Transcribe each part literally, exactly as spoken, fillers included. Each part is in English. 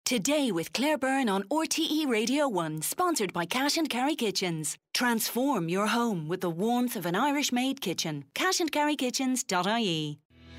Today with Claire Byrne on R T E Radio one, sponsored by Cash and Carry Kitchens. Transform your home with the warmth of an Irish-made kitchen. cash and carry kitchens dot I E.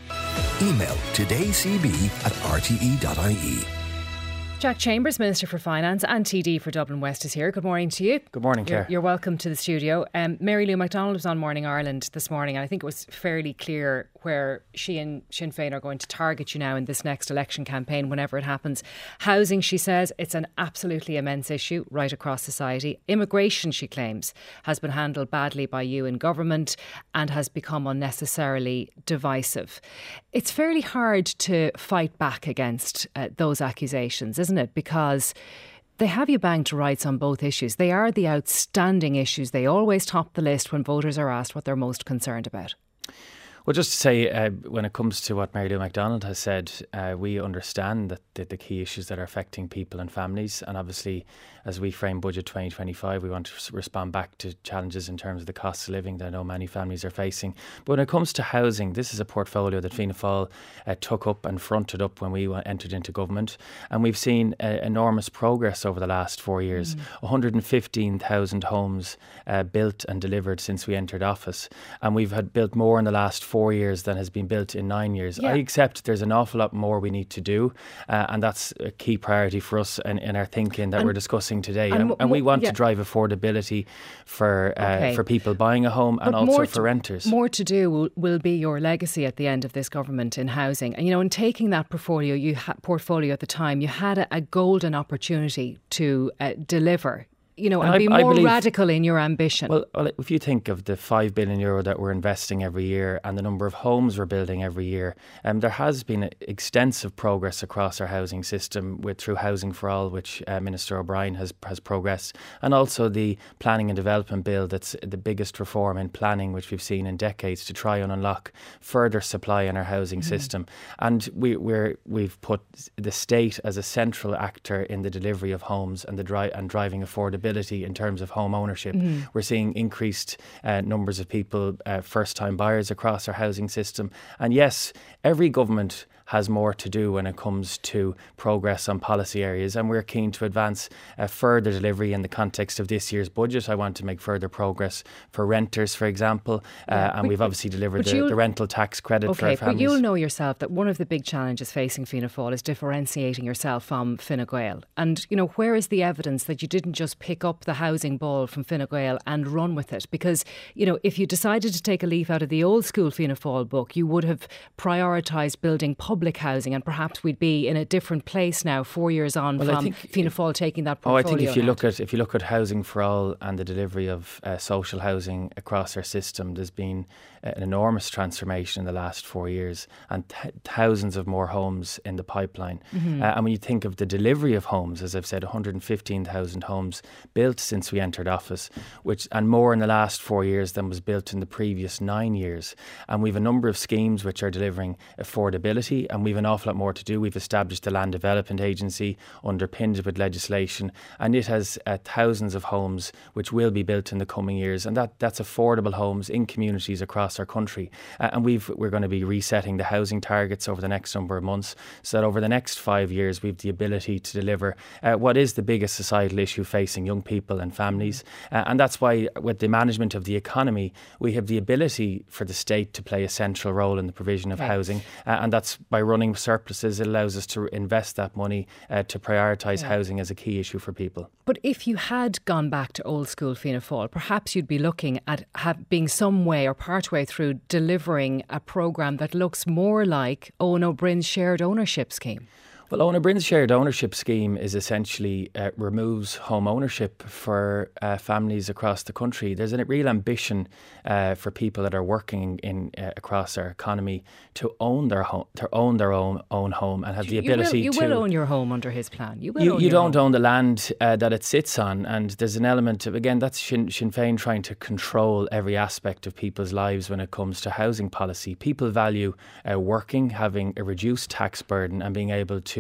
Email todaycb at r t e dot I E. Jack Chambers, Minister for Finance and T D for Dublin West, is here. Good morning to you. Good morning, Claire. You're, you're welcome to the studio. Um, Mary Lou McDonald was on Morning Ireland this morning, and I think it was fairly clear where she and Sinn Féin are going to target you now in this next election campaign, whenever it happens. Housing, she says, it's an absolutely immense issue right across society. Immigration, she claims, has been handled badly by you in government and has become unnecessarily divisive. It's fairly hard to fight back against uh, those accusations, isn't it? Because they have you banged to rights on both issues. They are the outstanding issues. They always top the list when voters are asked what they're most concerned about. Well, just to say, uh, when it comes to what Mary Lou McDonald has said, uh, we understand that the, the key issues that are affecting people and families, and obviously as we frame Budget twenty twenty-five, we want to respond back to challenges in terms of the cost of living that I know many families are facing. But when it comes to housing, this is a portfolio that Fianna Fáil uh, took up and fronted up when we entered into government, and we've seen uh, enormous progress over the last four years. Mm. one hundred fifteen thousand homes uh, built and delivered since we entered office, and we've had built more in the last four years than has been built in nine years. Yeah. I accept there's an awful lot more we need to do, uh, and that's a key priority for us in, in our thinking that and, we're discussing today. And, and, and we want yeah. to drive affordability for uh, okay. for people buying a home and but also for to, renters. More to do will, will be your legacy at the end of this government in housing. And, you know, in taking that portfolio, you ha- portfolio at the time, you had a, a golden opportunity to uh, deliver. You know, and, and be I, more I believe, radical in your ambition. Well, well, if you think of the five billion euro that we're investing every year and the number of homes we're building every year, um, there has been extensive progress across our housing system with through Housing for All, which uh, Minister O'Brien has has progressed, and also the Planning and Development Bill, that's the biggest reform in planning which we've seen in decades to try and unlock further supply in our housing mm-hmm. system. And we, we're we've put the state as a central actor in the delivery of homes and the dri- and driving affordability in terms of home ownership. Mm. We're seeing increased uh, numbers of people, uh, first-time buyers across our housing system. And yes, every government has more to do when it comes to progress on policy areas, and we're keen to advance uh, further delivery in the context of this year's budget. I want to make further progress for renters, for example, uh, yeah, and but, we've obviously delivered the, the rental tax credit okay, for our families. But you'll know yourself that one of the big challenges facing Fianna Fáil is differentiating yourself from Fine Gael. And, you know, where is the evidence that you didn't just pick up the housing ball from Fine Gael and run with it? Because, you know, if you decided to take a leaf out of the old school Fianna Fáil book, you would have prioritised building public public housing, and perhaps we'd be in a different place now, four years on well, from Fianna Fáil taking that portfolio. Oh, I think if you ahead. look at if you look at Housing for All and the delivery of uh, social housing across our system, there's been an enormous transformation in the last four years, and th- thousands of more homes in the pipeline. Mm-hmm. Uh, and when you think of the delivery of homes, as I've said, one hundred fifteen thousand homes built since we entered office, which and more in the last four years than was built in the previous nine years. And we've a number of schemes which are delivering affordability, and we've an awful lot more to do. We've established the Land Development Agency, underpinned with legislation, and it has uh, thousands of homes which will be built in the coming years, and that that's affordable homes in communities across our country. Uh, and we've we're going to be resetting the housing targets over the next number of months, so that over the next five years we've the ability to deliver uh, what is the biggest societal issue facing young people and families. Uh, and that's why with the management of the economy we have the ability for the state to play a central role in the provision of okay. housing, uh, and that's by running surpluses. It allows us to invest that money uh, to prioritise yeah. housing as a key issue for people. But if you had gone back to old school Fianna Fáil, perhaps you'd be looking at have, being some way or part way through delivering a programme that looks more like Owen O'Brien's shared ownership scheme. Well, Owen O'Brien's shared ownership scheme is essentially uh, removes home ownership for uh, families across the country. There's a real ambition uh, for people that are working in uh, across our economy to own their home, to own their own own home, and have the you ability will, you to. You will own your home under his plan. You will. You, own you your don't home. own the land uh, that it sits on, and there's an element of again that's Sinn, Sinn Féin trying to control every aspect of people's lives when it comes to housing policy. People value uh, working, having a reduced tax burden, and being able to.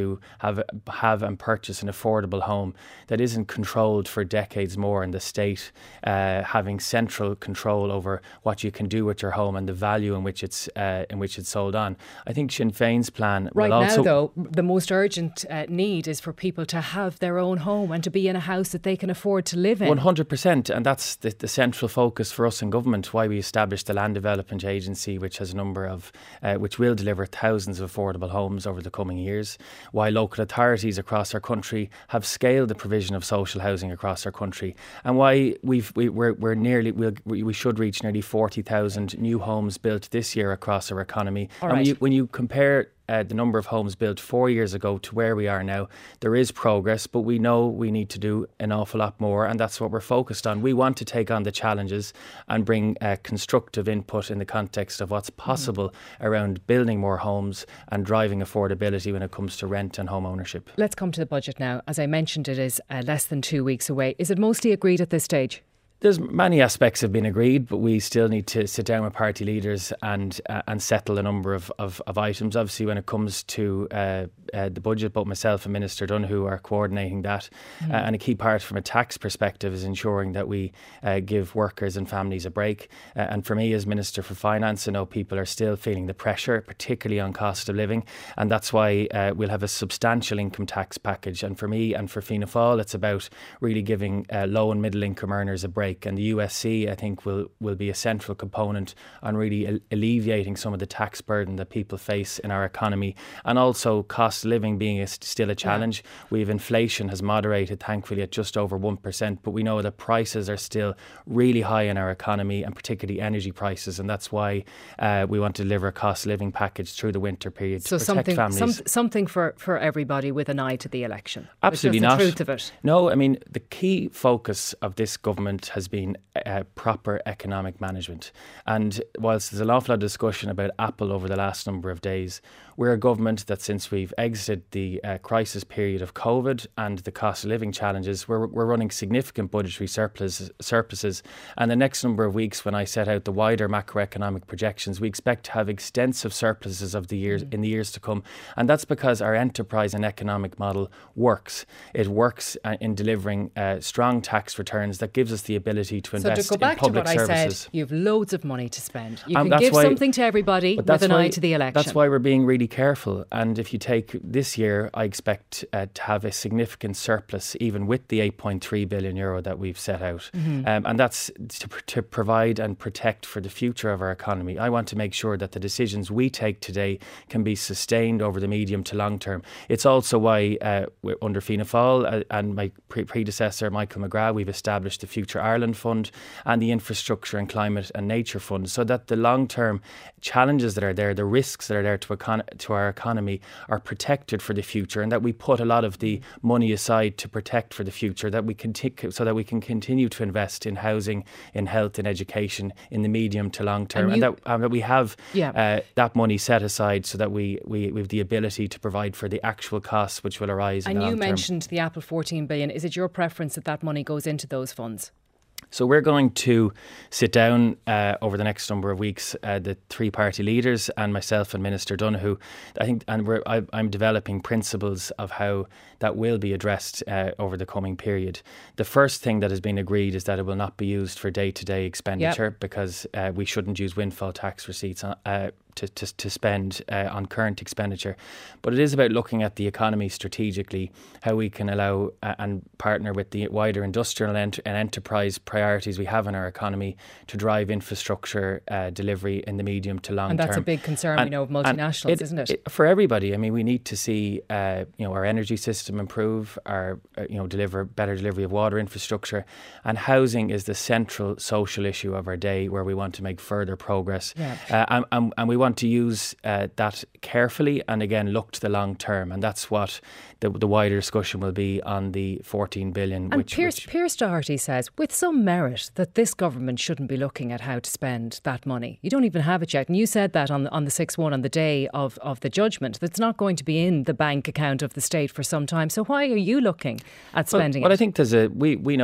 to have have and purchase an affordable home that isn't controlled for decades more, and the state uh, having central control over what you can do with your home and the value in which it's uh, in which it's sold on. I think Sinn Féin's plan right will also... now, though, the most urgent uh, need is for people to have their own home and to be in a house that they can afford to live in. one hundred percent, and that's the, the central focus for us in government, why we established the Land Development Agency, which has a number of, uh, which will deliver thousands of affordable homes over the coming years, why local authorities across our country have scaled the provision of social housing across our country, and why we've, we, we're, we're nearly, we'll, we should reach nearly forty thousand new homes built this year across our economy. All and right. when you, when you compare Uh, the number of homes built four years ago to where we are now, there is progress, but we know we need to do an awful lot more, and that's what we're focused on. We want to take on the challenges and bring uh, constructive input in the context of what's possible mm. around building more homes and driving affordability when it comes to rent and home ownership. Let's come to the budget now. As I mentioned, it is uh, less than two weeks away. Is it mostly agreed at this stage? There's many aspects have been agreed, but we still need to sit down with party leaders and uh, and settle a number of, of, of items. Obviously, when it comes to uh, uh, the budget, both myself and Minister Donoghue are coordinating that. Mm. Uh, and a key part from a tax perspective is ensuring that we uh, give workers and families a break. Uh, and for me as Minister for Finance, I know people are still feeling the pressure, particularly on cost of living. And that's why uh, we'll have a substantial income tax package. And for me and for Fianna Fáil, it's about really giving uh, low and middle income earners a break. And the U S C, I think, will, will be a central component on really al- alleviating some of the tax burden that people face in our economy. And also cost of living being a, still a challenge. Yeah. We have inflation has moderated, thankfully, at just over one percent. But we know that prices are still really high in our economy, and particularly energy prices. And that's why uh, we want to deliver a cost of living package through the winter period so to protect something, families. Some, something for, for everybody with an eye to the election. Absolutely not. not. The truth of it. No, I mean, the key focus of this government has been uh, proper economic management. And whilst there's an awful lot of discussion about Apple over the last number of days, we're a government that since we've exited the uh, crisis period of COVID and the cost of living challenges, we're, we're running significant budgetary surplus, surpluses. And the next number of weeks, when I set out the wider macroeconomic projections, we expect to have extensive surpluses of the years mm. in the years to come. And that's because our enterprise and economic model works. It works uh, in delivering uh, strong tax returns that gives us the ability to invest so to go back in public to what services. I said, you have loads of money to spend. You um, can give why, something to everybody with an why, eye to the election. That's why we're being really careful. And if you take this year, I expect uh, to have a significant surplus, even with the eight point three billion euro that we've set out. Mm-hmm. Um, and that's to, to provide and protect for the future of our economy. I want to make sure that the decisions we take today can be sustained over the medium to long term. It's also why uh, under Fianna Fáil uh, and my pre- predecessor, Michael McGrath, we've established the Future Ireland Fund and the Infrastructure and Climate and Nature Fund, so that the long-term challenges that are there, the risks that are there to, econ- to our economy are protected for the future, and that we put a lot of the money aside to protect for the future, that we can t- so that we can continue to invest in housing, in health, in education, in the medium to long term, and, you, and, that, and that we have yeah. uh, that money set aside so that we, we, we have the ability to provide for the actual costs which will arise in and the long you term. mentioned the Apple fourteen billion. Is it your preference that that money goes into those funds? So we're going to sit down uh, over the next number of weeks, uh, the three party leaders and myself and Minister Donoghue. I think, and we're, I, I'm developing principles of how that will be addressed uh, over the coming period. The first thing that has been agreed is that it will not be used for day-to-day expenditure yep. because uh, we shouldn't use windfall tax receipts on, uh, to, to, to spend uh, on current expenditure. But it is about looking at the economy strategically, how we can allow uh, and partner with the wider industrial and, and enterprise priorities we have in our economy to drive infrastructure uh, delivery in the medium to long term. And that's term. a big concern, and, we know, of multinationals, it, isn't it? it? For everybody. I mean, we need to see uh, you know, our energy system improve, our uh, you know deliver better delivery of water infrastructure, and housing is the central social issue of our day, where we want to make further progress. Yeah. Uh, and, and, and we want to use uh, that carefully and again look to the long term, and that's what the, the wider discussion will be on the fourteen billion. And which, Pierce, which Pierce Doherty says with some merit that this government shouldn't be looking at how to spend that money. You don't even have it yet, and you said that on on the six one on the day of, of the judgment, that's not going to be in the bank account of the state for some time. So why are you looking at spending well, well, it? I think there's a we, we know that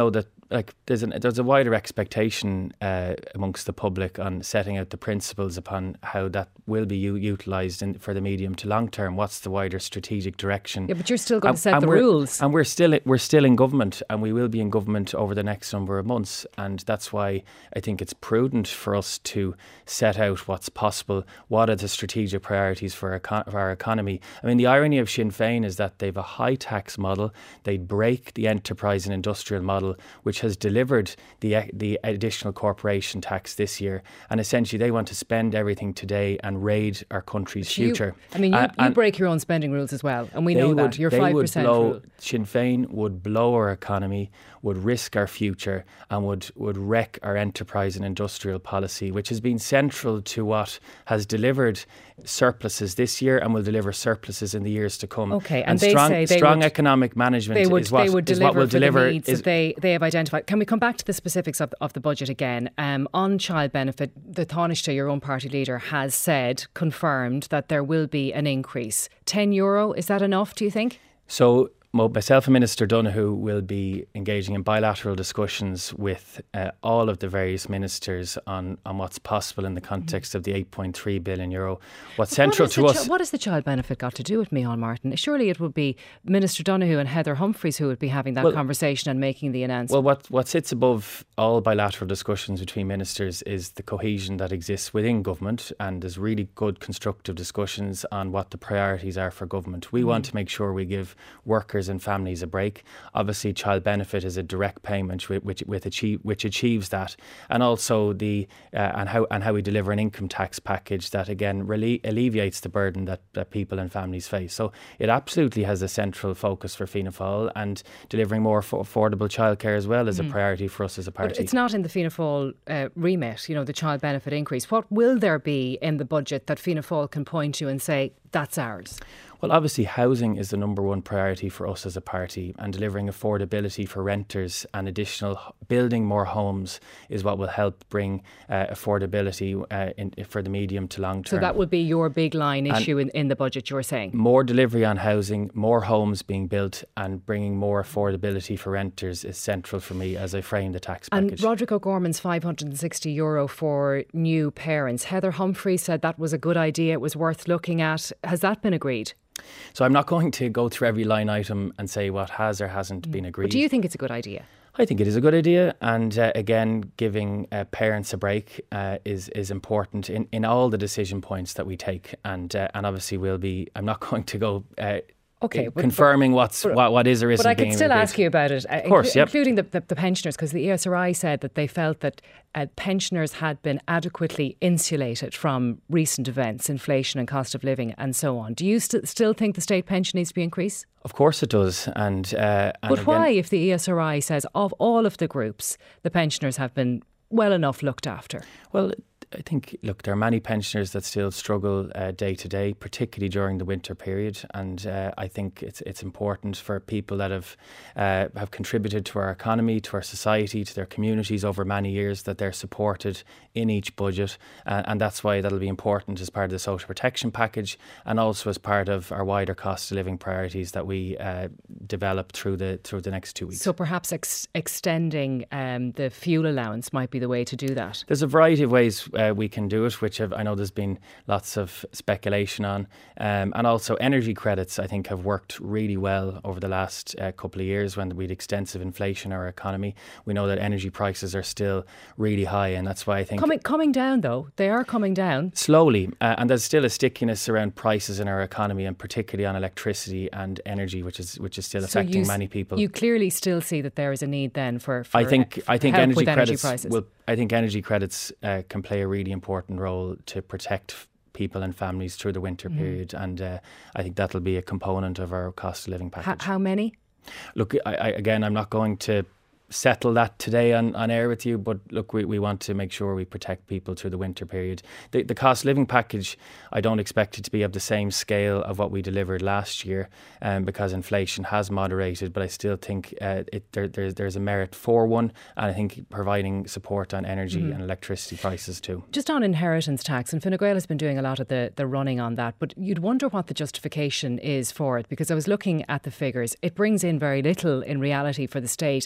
like there's an, there's a wider expectation uh, amongst the public on setting out the principles upon how that will be u- utilised in, for the medium to long term. What's the wider strategic direction? Yeah, but you're still going and, to set the rules, and we're still we're still in government, and we will be in government over the next number of months, and that's why I think it's prudent for us to set out what's possible. What are the strategic priorities for our, econ- for our economy? I mean, the irony of Sinn Féin is that they've a high tax model. They break the enterprise and industrial model, which has delivered the the additional corporation tax this year, and essentially they want to spend everything today and raid our country's you, future. I mean, you, uh, you break your own spending rules as well, and we know would, that. Your five percent rule. Sinn Féin would blow our economy, would risk our future, and would, would wreck our enterprise and industrial policy, which has been central to what has delivered surpluses this year and will deliver surpluses in the years to come. Okay, and, and they strong, say they strong would, economic management they would, is what, they would is deliver what will for deliver. The needs is, that they, they have identified. Can we come back to the specifics of, of the budget again? Um, on child benefit, the Taoiseach, your own party leader, has said, confirmed that there will be an increase. ten euro, is that enough, do you think? So myself and Minister Donoghue will be engaging in bilateral discussions with uh, all of the various ministers on, on what's possible in the context of the eight point three billion euro. What's central what to us... Chi- what has the child benefit got to do with Micheál Martin? Surely it would be Minister Donoghue and Heather Humphreys who would be having that well, conversation and making the announcement. Well, what, what sits above all bilateral discussions between ministers is the cohesion that exists within government, and there's really good constructive discussions on what the priorities are for government. We mm. want to make sure we give workers and families a break. Obviously, child benefit is a direct payment which which, with achieve, which achieves that, and also the uh, and how and how we deliver an income tax package that again really alleviates the burden that, that people and families face. So it absolutely has a central focus for Fianna Fáil, and delivering more f- affordable childcare as well is mm. a priority for us as a party. But it's not in the Fianna Fáil uh, remit, you know, the child benefit increase. What will there be in the budget that Fianna Fáil can point to and say that's ours? Well, obviously, housing is the number one priority for us as a party, and delivering affordability for renters and additional building more homes is what will help bring uh, affordability uh, in, for the medium to long term. So that would be your big line issue in, in the budget, you're saying? More delivery on housing, more homes being built, and bringing more affordability for renters is central for me as I frame the tax package. And Roderick O'Gorman's five hundred sixty euro for new parents. Heather Humphreys said that was a good idea, it was worth looking at. Has that been agreed? So I'm not going to go through every line item and say what has or hasn't mm. been agreed. But do you think it's a good idea? I think it is a good idea, and uh, again, giving uh, parents a break uh, is is important in, in all the decision points that we take, and uh, and obviously we'll be. I'm not going to go. Uh, Okay, but, but, confirming what's but, what, what is or isn't. But I could still agreed. ask you about it, of course, inclu- yep. including the, the, the pensioners, because the E S R I said that they felt that uh, pensioners had been adequately insulated from recent events, inflation and cost of living and so on. Do you st- still think the state pension needs to be increased? Of course it does. And, uh, and But again, why, if the E S R I says of all of the groups, the pensioners have been well enough looked after? Well, I think, look, there are many pensioners that still struggle uh, day to day, particularly during the winter period. And uh, I think it's it's important for people that have uh, have contributed to our economy, to our society, to their communities over many years, that they're supported in each budget. Uh, and that's why that'll be important as part of the social protection package, and also as part of our wider cost of living priorities that we uh, develop through the through the next two weeks. So perhaps ex- extending um, the fuel allowance might be the way to do that. There's a variety of ways Uh, we can do it, which have, I know there's been lots of speculation on, um, and also energy credits I think have worked really well over the last uh, couple of years when we had extensive inflation in our economy. We know that energy prices are still really high, and that's why I think coming coming down though they are coming down slowly, uh, and there's still a stickiness around prices in our economy, and particularly on electricity and energy, which is which is still so affecting you, many people. You clearly still see that there is a need then for, for I think for I think help energy with credits energy prices. will. I think energy credits uh, can play a really important role to protect f- people and families through the winter mm. period, and uh, I think that'll be a component of our cost of living package. H- how many? Look, I, I, again, I'm not going to settle that today on, on air with you, but look, we, we want to make sure we protect people through the winter period. The, the cost of living package, I don't expect it to be of the same scale of what we delivered last year, um, because inflation has moderated, but I still think uh, it, there, there's, there's a merit for one, and I think providing support on energy mm-hmm. and electricity prices too. Just on inheritance tax, and Fine Gael has been doing a lot of the, the running on that, but you'd wonder what the justification is for it, because I was looking at the figures. It brings in very little in reality for the state, and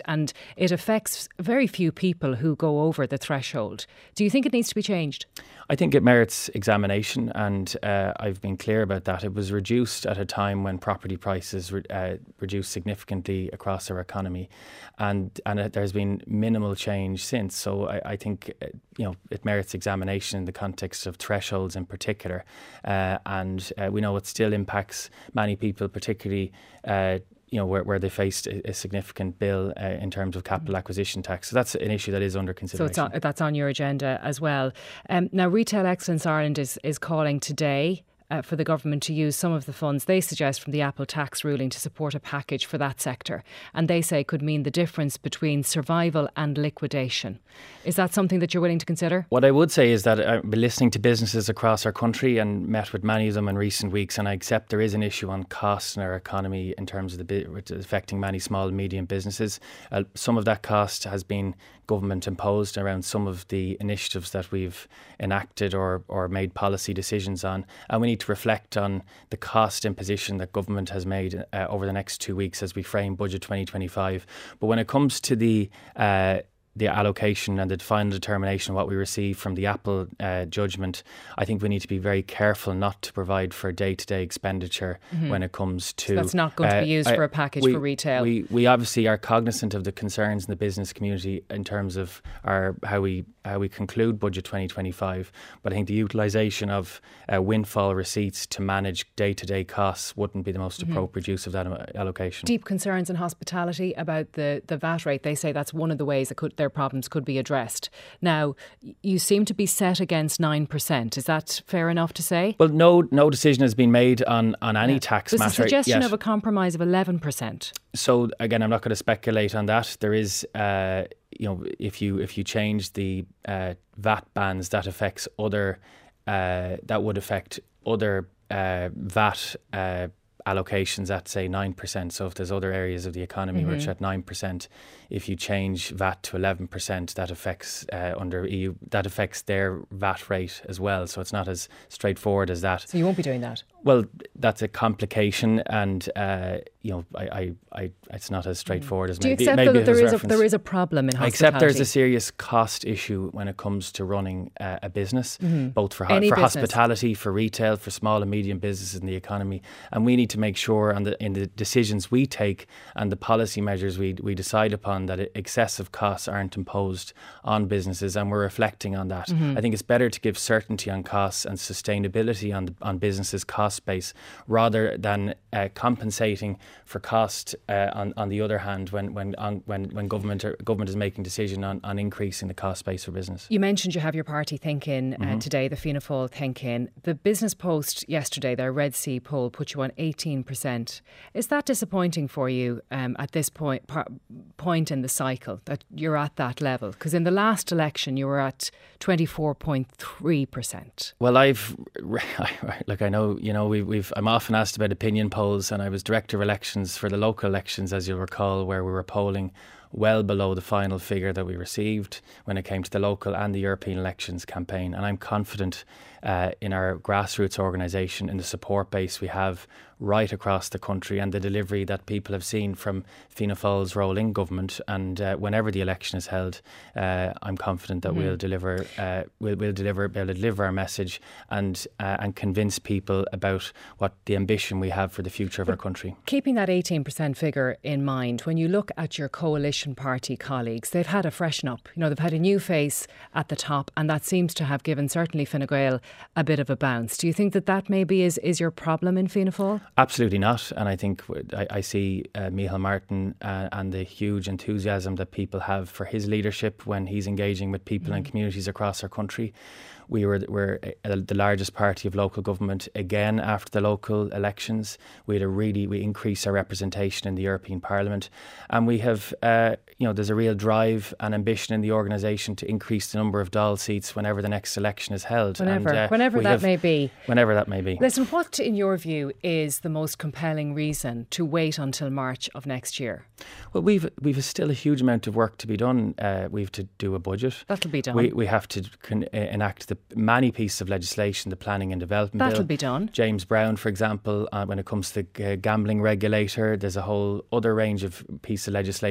it affects very few people who go over the threshold. Do you think it needs to be changed? I think it merits examination, and uh, I've been clear about that. It was reduced at a time when property prices re- uh, reduced significantly across our economy, and and it, there's been minimal change since. So I, I think uh, you know it merits examination in the context of thresholds in particular, uh, and uh, we know it still impacts many people, particularly. Uh, you know, where, where they faced a, a significant bill uh, in terms of capital acquisition tax. So that's an issue that is under consideration. So it's on, that's on your agenda as well. Um, now, Retail Excellence Ireland is, is calling today Uh, for the government to use some of the funds they suggest from the Apple tax ruling to support a package for that sector. And they say could mean the difference between survival and liquidation. Is that something that you're willing to consider? What I would say is that I've been listening to businesses across our country and met with many of them in recent weeks, and I accept there is an issue on costs in our economy in terms of the bit which is affecting many small and medium businesses. Uh, some of that cost has been government imposed around some of the initiatives that we've enacted or, or made policy decisions on, and we need to reflect on the cost imposition that government has made uh, over the next two weeks as we frame Budget twenty twenty-five. But when it comes to the uh, the allocation and the final determination of what we receive from the Apple uh, judgment, I think we need to be very careful not to provide for day-to-day expenditure mm-hmm. when it comes to... So that's not going uh, to be used I, for a package we, for retail. We, we obviously are cognizant of the concerns in the business community in terms of our how we how we conclude Budget twenty twenty-five, but I think the utilisation of uh, windfall receipts to manage day-to-day costs wouldn't be the most mm-hmm. appropriate use of that allocation. Deep concerns in hospitality about the, the V A T rate. They say that's one of the ways that could their problems could be addressed. Now, you seem to be set against nine percent. Is that fair enough to say? Well, no no decision has been made on, on any yeah. tax There's matter. There's a suggestion yet. of a compromise of eleven percent. So, again, I'm not going to speculate on that. There is... Uh, you know, if you if you change the uh, V A T bands, that affects other, uh, that would affect other uh, V A T uh, allocations at, say, nine percent. So if there's other areas of the economy mm-hmm. which are at nine percent, if you change V A T to eleven percent, that affects uh, under E U, that affects their V A T rate as well. So it's not as straightforward as that. So you won't be doing that? Well, that's a complication, and uh, you know, I, I, I, it's not as straightforward mm. as Do maybe. Do you accept maybe that there is a there is a problem in hospitality? I accept there's a serious cost issue when it comes to running uh, a business, mm-hmm. both for Any for business. hospitality, for retail, for small and medium businesses in the economy, and we need to make sure, on the in the decisions we take and the policy measures we we decide upon, that excessive costs aren't imposed on businesses, and we're reflecting on that. Mm-hmm. I think it's better to give certainty on costs and sustainability on the, on businesses' cost base, rather than uh, compensating for cost uh, on on the other hand when when on, when when government are, government is making decision on, on increasing the cost base for business. You mentioned you have your party Think In uh, mm-hmm. today, the Fianna Fáil Think In. The Business Post yesterday, their Red Sea poll put you on eighteen percent. Is that disappointing for you um, at this point par- point in the cycle that you're at that level? Because in the last election you were at twenty-four point three percent. Well, I've look, I know you know we, we've I'm often asked about opinion polls, and I was director of elections for the local elections, as you'll recall, where we were polling well below the final figure that we received when it came to the local and the European elections campaign. And I'm confident uh, in our grassroots organisation, in the support base we have right across the country, and the delivery that people have seen from Fianna Fáil's role in government. And uh, whenever the election is held, uh, I'm confident that mm-hmm. we'll deliver, uh, we'll, we'll deliver, be able to deliver our message and uh, and convince people about what the ambition we have for the future of but our country. Keeping that eighteen percent figure in mind, when you look at your coalition party colleagues, they've had a freshen up. You know, they've had a new face at the top, and that seems to have given certainly Fine Gael a bit of a bounce. Do you think that that maybe is, is your problem in Fianna Fáil? Absolutely not. And I think I, I see uh, Micheál Martin uh, and the huge enthusiasm that people have for his leadership when he's engaging with people mm. and communities across our country. We were we're the largest party of local government again after the local elections. We had a really we increased our representation in the European Parliament, and we have uh, you know there's a real drive and ambition in the organisation to increase the number of Dáil seats whenever the next election is held. Whenever, and, uh, whenever that have, may be. Whenever that may be. Listen, what in your view is the most compelling reason to wait until March of next year? Well, we've we've still a huge amount of work to be done. Uh, we've to do a budget. That'll be done. We we have to con- uh, enact the many pieces of legislation, the planning and development That'll bill. be done. James Brown, for example, uh, when it comes to the uh, gambling regulator, there's a whole other range of pieces of legislation that we want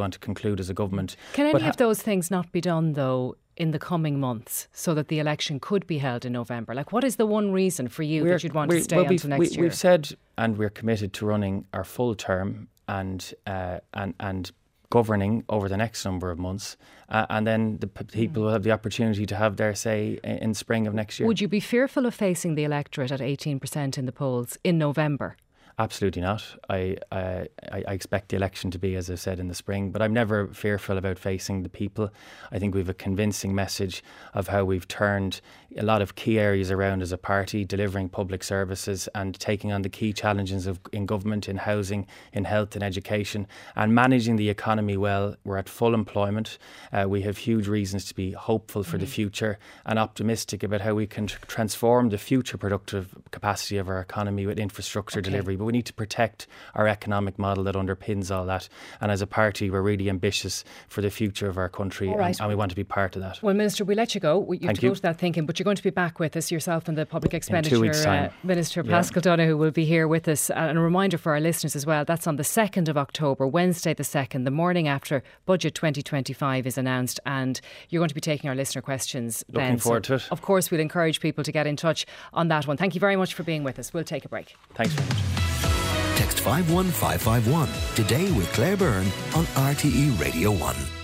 want to conclude as a government. Can any But ha- of those things not be done, though, in the coming months so that the election could be held in November? Like, what is the one reason for you that you'd want to stay well, until next we, year? We've said, and we're committed to running our full term and uh, and and governing over the next number of months, uh, and then the p- people will have the opportunity to have their say in, in spring of next year. Would you be fearful of facing the electorate at eighteen percent in the polls in November? Absolutely not. I, I I expect the election to be, as I said, in the spring, but I'm never fearful about facing the people. I think we have a convincing message of how we've turned a lot of key areas around as a party, delivering public services and taking on the key challenges of in government, in housing, in health and education, and managing the economy well. We're at full employment. Uh, we have huge reasons to be hopeful for mm. the future and optimistic about how we can tr- transform the future productive capacity of our economy with infrastructure okay. delivery. But we need to protect our economic model that underpins all that. And as a party, we're really ambitious for the future of our country, right. and, and we want to be part of that. Well, Minister, we'll let you go. You have Thank to you. go to that thinking, but you're going to be back with us, yourself and the Public Expenditure In two weeks' time. Uh, Minister yeah. Paschal Donohoe will be here with us. And a reminder for our listeners as well, that's on the second of October, Wednesday the second, the morning after Budget twenty twenty-five is announced, and you're going to be taking our listener questions Looking then. forward so to it. Of course, we'll encourage people to get in touch on that one. Thank you very much for being with us. We'll take a break. Thanks very much. Text five one five five one today with Claire Byrne on R T E Radio one.